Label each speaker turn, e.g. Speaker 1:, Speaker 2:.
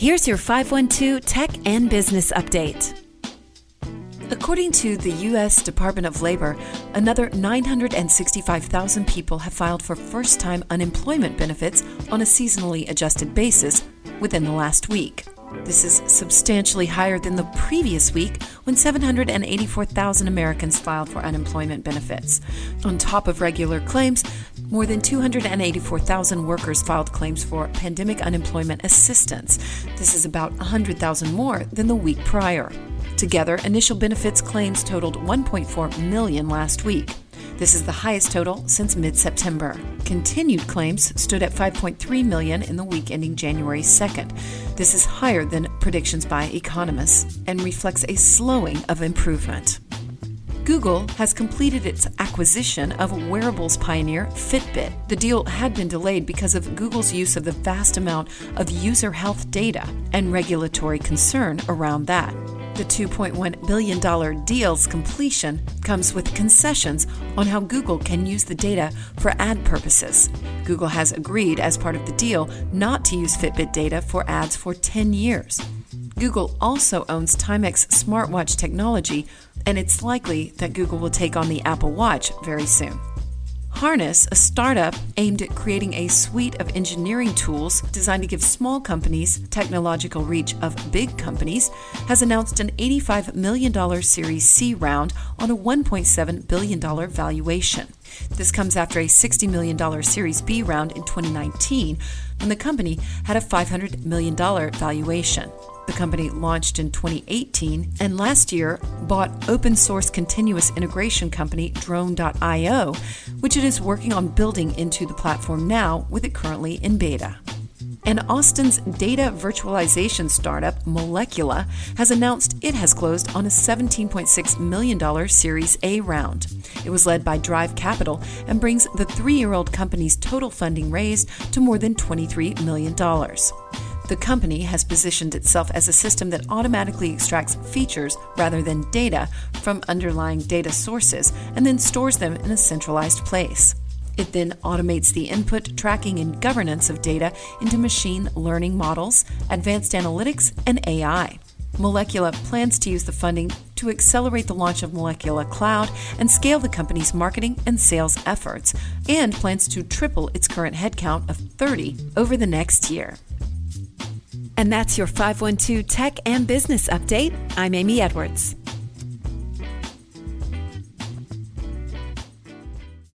Speaker 1: Here's your 512 Tech and Business Update. According to the U.S. Department of Labor, another 965,000 people have filed for first-time unemployment benefits on a seasonally adjusted basis within the last week. This is substantially higher than the previous week when 784,000 Americans filed for unemployment benefits. On top of regular claims, more than 284,000 workers filed claims for pandemic unemployment assistance. This is about 100,000 more than the week prior. Together, initial benefits claims totaled 1.4 million last week. This is the highest total since mid-September. Continued claims stood at 5.3 million in the week ending January 2nd. This is higher than predictions by economists and reflects a slowing of improvement. Google has completed its acquisition of wearables pioneer Fitbit. The deal had been delayed because of Google's use of the vast amount of user health data and regulatory concern around that. The $2.1 billion deal's completion comes with concessions on how Google can use the data for ad purposes. Google has agreed, as part of the deal, not to use Fitbit data for ads for 10 years. Google also owns Timex smartwatch technology, and it's likely that Google will take on the Apple Watch very soon. Harness, a startup aimed at creating a suite of engineering tools designed to give small companies technological reach of big companies, has announced an $85 million Series C round on a $1.7 billion valuation. This comes after a $60 million Series B round in 2019, when the company had a $500 million valuation. The company launched in 2018 and last year bought open source continuous integration company Drone.io, which it is working on building into the platform now, with it currently in beta. And Austin's data virtualization startup, Molecula, has announced it has closed on a $17.6 million Series A round. It was led by Drive Capital and brings the 3-year-old company's total funding raised to more than $23 million. The company has positioned itself as a system that automatically extracts features rather than data from underlying data sources and then stores them in a centralized place. It then automates the input, tracking, and governance of data into machine learning models, advanced analytics, and AI. Molecula plans to use the funding to accelerate the launch of Molecula Cloud and scale the company's marketing and sales efforts, and plans to triple its current headcount of 30 over the next year. And that's your 512 Tech and Business Update. I'm Amy Edwards.